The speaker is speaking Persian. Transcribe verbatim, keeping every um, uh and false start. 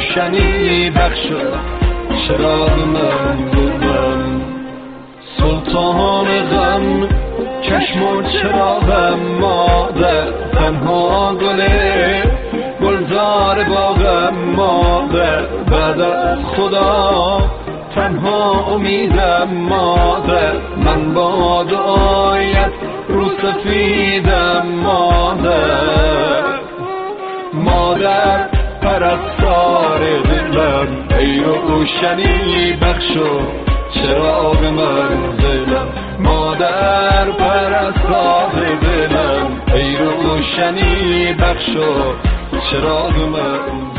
روشنی بخش چراغ من بودم. سلطان غم چشم و چراغم مادر، تنها گله گلزار باغم مادر، بعد از خدا تنها امیدم مادر. من با دعایت رو سفیدم مادر، مادر پرستار دلم، ای روشنی بخش و چراغ منزلم. مادر پرستار دلم، ای روشنی بخش و چراغ منزلم.